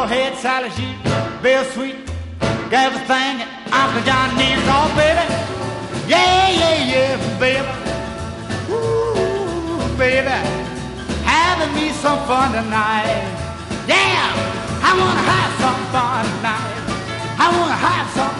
head, Sally, she's real sweet. Got everything that Uncle John needs, oh, baby. Yeah, yeah, yeah, baby. Ooh, baby. Having me some fun tonight. Yeah, I wanna have some fun tonight. I wanna have some